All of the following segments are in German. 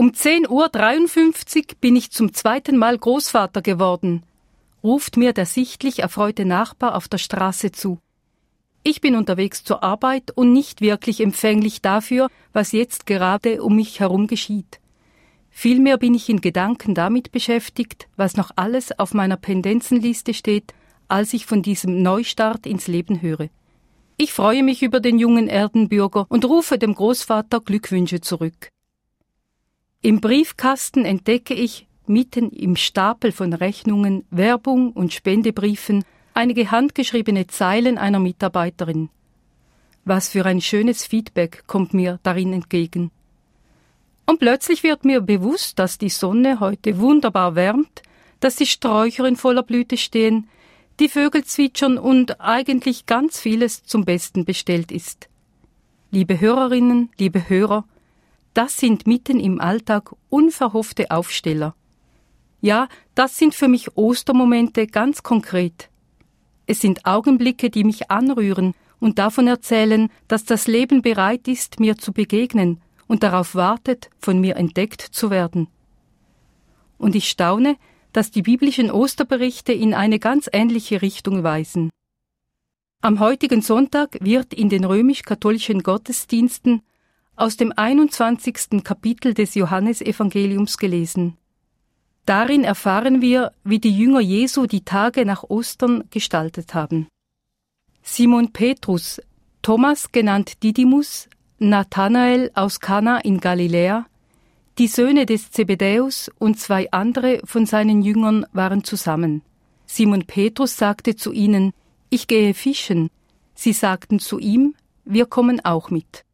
Um 10:53 Uhr bin ich zum zweiten Mal Großvater geworden, ruft mir der sichtlich erfreute Nachbar auf der Straße zu. Ich bin unterwegs zur Arbeit und nicht wirklich empfänglich dafür, was jetzt gerade um mich herum geschieht. Vielmehr bin ich in Gedanken damit beschäftigt, was noch alles auf meiner Pendenzenliste steht, als ich von diesem Neustart ins Leben höre. Ich freue mich über den jungen Erdenbürger und rufe dem Großvater Glückwünsche zurück. Im Briefkasten entdecke ich, mitten im Stapel von Rechnungen, Werbung und Spendebriefen, einige handgeschriebene Zeilen einer Mitarbeiterin. Was für ein schönes Feedback kommt mir darin entgegen. Und plötzlich wird mir bewusst, dass die Sonne heute wunderbar wärmt, dass die Sträucher in voller Blüte stehen, die Vögel zwitschern und eigentlich ganz vieles zum Besten bestellt ist. Liebe Hörerinnen, liebe Hörer, das sind mitten im Alltag unverhoffte Aufsteller. Ja, das sind für mich Ostermomente ganz konkret. Es sind Augenblicke, die mich anrühren und davon erzählen, dass das Leben bereit ist, mir zu begegnen und darauf wartet, von mir entdeckt zu werden. Und ich staune, dass die biblischen Osterberichte in eine ganz ähnliche Richtung weisen. Am heutigen Sonntag wird in den römisch-katholischen Gottesdiensten aus dem 21. Kapitel des Johannesevangeliums gelesen. Darin erfahren wir, wie die Jünger Jesu die Tage nach Ostern gestaltet haben. Simon Petrus, Thomas genannt Didymus, Nathanael aus Kana in Galiläa, die Söhne des Zebedäus und 2 andere von seinen Jüngern waren zusammen. Simon Petrus sagte zu ihnen, »Ich gehe fischen.« Sie sagten zu ihm, »Wir kommen auch mit.«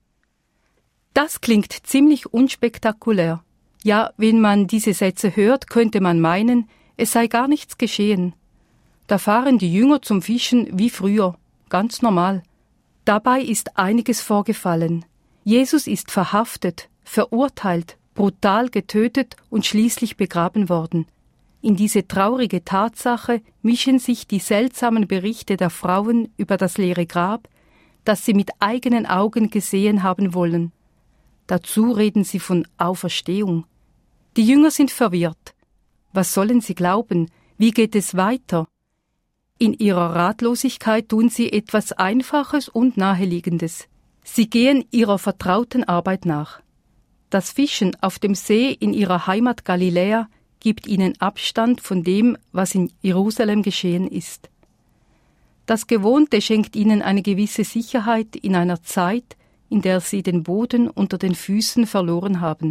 Das klingt ziemlich unspektakulär. Ja, wenn man diese Sätze hört, könnte man meinen, es sei gar nichts geschehen. Da fahren die Jünger zum Fischen wie früher, ganz normal. Dabei ist einiges vorgefallen. Jesus ist verhaftet, verurteilt, brutal getötet und schließlich begraben worden. In diese traurige Tatsache mischen sich die seltsamen Berichte der Frauen über das leere Grab, das sie mit eigenen Augen gesehen haben wollen. Dazu reden sie von Auferstehung. Die Jünger sind verwirrt. Was sollen sie glauben? Wie geht es weiter? In ihrer Ratlosigkeit tun sie etwas Einfaches und Naheliegendes. Sie gehen ihrer vertrauten Arbeit nach. Das Fischen auf dem See in ihrer Heimat Galiläa gibt ihnen Abstand von dem, was in Jerusalem geschehen ist. Das Gewohnte schenkt ihnen eine gewisse Sicherheit in einer Zeit, in der sie den Boden unter den Füßen verloren haben.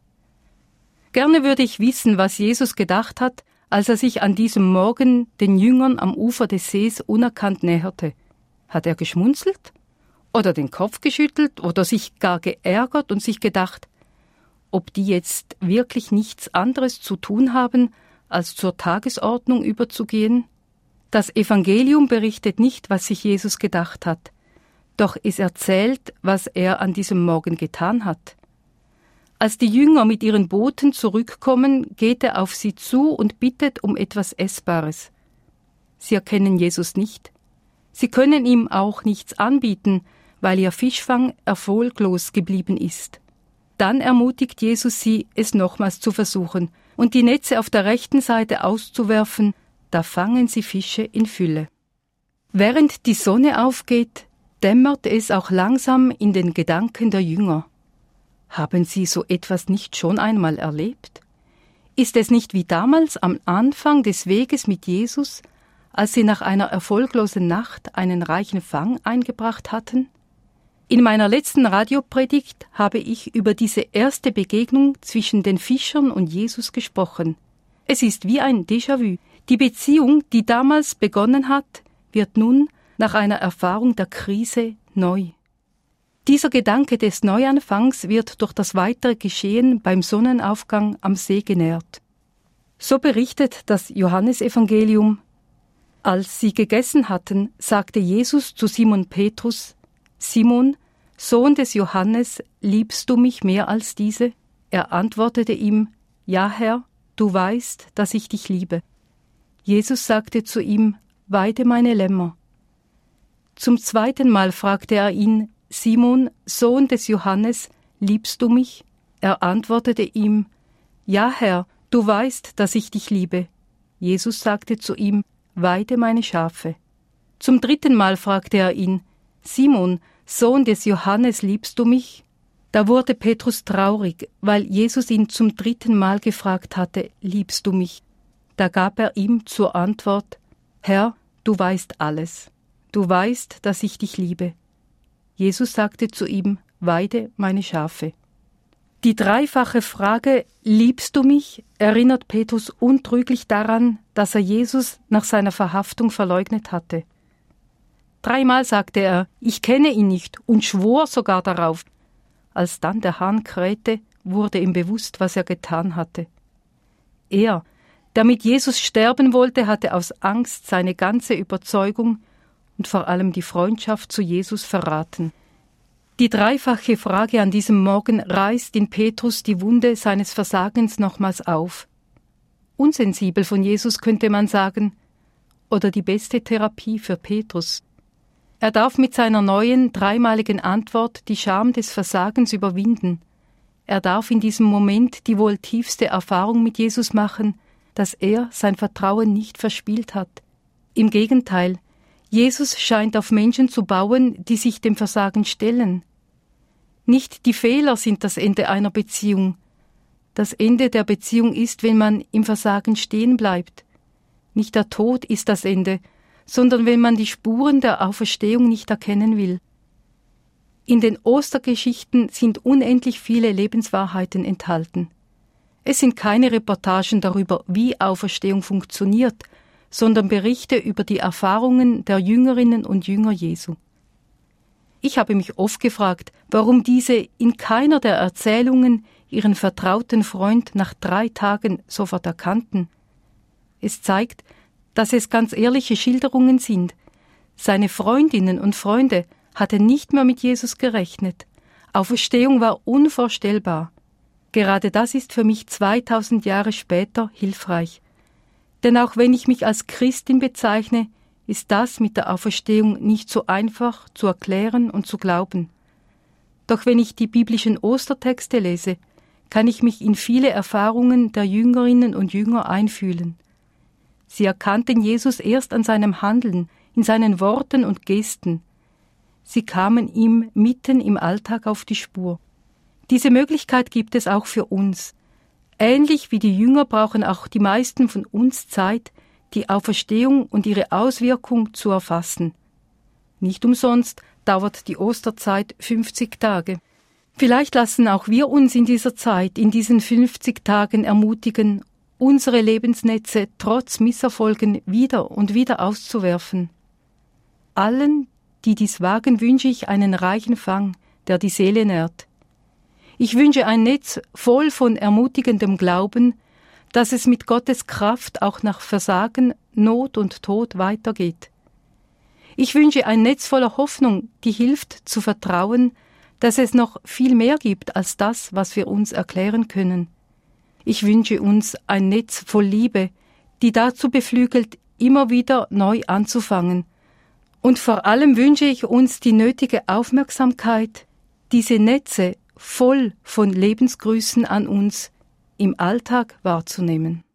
Gerne würde ich wissen, was Jesus gedacht hat, als er sich an diesem Morgen den Jüngern am Ufer des Sees unerkannt näherte. Hat er geschmunzelt? Oder den Kopf geschüttelt? Oder sich gar geärgert und sich gedacht, ob die jetzt wirklich nichts anderes zu tun haben, als zur Tagesordnung überzugehen? Das Evangelium berichtet nicht, was sich Jesus gedacht hat. Doch es erzählt, was er an diesem Morgen getan hat. Als die Jünger mit ihren Booten zurückkommen, geht er auf sie zu und bittet um etwas Essbares. Sie erkennen Jesus nicht. Sie können ihm auch nichts anbieten, weil ihr Fischfang erfolglos geblieben ist. Dann ermutigt Jesus sie, es nochmals zu versuchen und die Netze auf der rechten Seite auszuwerfen, da fangen sie Fische in Fülle. Während die Sonne aufgeht, dämmert es auch langsam in den Gedanken der Jünger. Haben sie so etwas nicht schon einmal erlebt? Ist es nicht wie damals am Anfang des Weges mit Jesus, als sie nach einer erfolglosen Nacht einen reichen Fang eingebracht hatten? In meiner letzten Radiopredigt habe ich über diese erste Begegnung zwischen den Fischern und Jesus gesprochen. Es ist wie ein Déjà-vu. Die Beziehung, die damals begonnen hat, wird nun nach einer Erfahrung der Krise neu. Dieser Gedanke des Neuanfangs wird durch das weitere Geschehen beim Sonnenaufgang am See genährt. So berichtet das Johannesevangelium: Als sie gegessen hatten, sagte Jesus zu Simon Petrus: Simon, Sohn des Johannes, liebst du mich mehr als diese? Er antwortete ihm: Ja, Herr, du weißt, dass ich dich liebe. Jesus sagte zu ihm: Weide meine Lämmer. Zum zweiten Mal fragte er ihn: Simon, Sohn des Johannes, liebst du mich? Er antwortete ihm: Ja, Herr, du weißt, dass ich dich liebe. Jesus sagte zu ihm: Weide meine Schafe. Zum 3. Mal fragte er ihn: Simon, Sohn des Johannes, liebst du mich? Da wurde Petrus traurig, weil Jesus ihn zum 3. Mal gefragt hatte: Liebst du mich? Da gab er ihm zur Antwort: Herr, du weißt alles. Du weißt, dass ich dich liebe. Jesus sagte zu ihm: Weide meine Schafe. Die dreifache Frage: Liebst du mich? Erinnert Petrus untrüglich daran, dass er Jesus nach seiner Verhaftung verleugnet hatte. 3-mal sagte er: Ich kenne ihn nicht, und schwor sogar darauf. Als dann der Hahn krähte, wurde ihm bewusst, was er getan hatte. Er, der mit Jesus sterben wollte, hatte aus Angst seine ganze Überzeugung und vor allem die Freundschaft zu Jesus verraten. Die dreifache Frage an diesem Morgen reißt in Petrus die Wunde seines Versagens nochmals auf. Unsensibel von Jesus, könnte man sagen, oder die beste Therapie für Petrus. Er darf mit seiner neuen, 3-maligen Antwort die Scham des Versagens überwinden. Er darf in diesem Moment die wohl tiefste Erfahrung mit Jesus machen, dass er sein Vertrauen nicht verspielt hat. Im Gegenteil, Jesus scheint auf Menschen zu bauen, die sich dem Versagen stellen. Nicht die Fehler sind das Ende einer Beziehung. Das Ende der Beziehung ist, wenn man im Versagen stehen bleibt. Nicht der Tod ist das Ende, sondern wenn man die Spuren der Auferstehung nicht erkennen will. In den Ostergeschichten sind unendlich viele Lebenswahrheiten enthalten. Es sind keine Reportagen darüber, wie Auferstehung funktioniert, sondern Berichte über die Erfahrungen der Jüngerinnen und Jünger Jesu. Ich habe mich oft gefragt, warum diese in keiner der Erzählungen ihren vertrauten Freund nach 3 Tagen sofort erkannten. Es zeigt, dass es ganz ehrliche Schilderungen sind. Seine Freundinnen und Freunde hatten nicht mehr mit Jesus gerechnet. Auferstehung war unvorstellbar. Gerade das ist für mich 2000 Jahre später hilfreich. Denn auch wenn ich mich als Christin bezeichne, ist das mit der Auferstehung nicht so einfach zu erklären und zu glauben. Doch wenn ich die biblischen Ostertexte lese, kann ich mich in viele Erfahrungen der Jüngerinnen und Jünger einfühlen. Sie erkannten Jesus erst an seinem Handeln, in seinen Worten und Gesten. Sie kamen ihm mitten im Alltag auf die Spur. Diese Möglichkeit gibt es auch für uns. Ähnlich wie die Jünger brauchen auch die meisten von uns Zeit, die Auferstehung und ihre Auswirkung zu erfassen. Nicht umsonst dauert die Osterzeit 50 Tage. Vielleicht lassen auch wir uns in dieser Zeit, in diesen 50 Tagen ermutigen, unsere Lebensnetze trotz Misserfolgen wieder und wieder auszuwerfen. Allen, die dies wagen, wünsche ich einen reichen Fang, der die Seele nährt. Ich wünsche ein Netz voll von ermutigendem Glauben, dass es mit Gottes Kraft auch nach Versagen, Not und Tod weitergeht. Ich wünsche ein Netz voller Hoffnung, die hilft zu vertrauen, dass es noch viel mehr gibt als das, was wir uns erklären können. Ich wünsche uns ein Netz voll Liebe, die dazu beflügelt, immer wieder neu anzufangen. Und vor allem wünsche ich uns die nötige Aufmerksamkeit, diese Netze voll von Lebensgrüßen an uns im Alltag wahrzunehmen.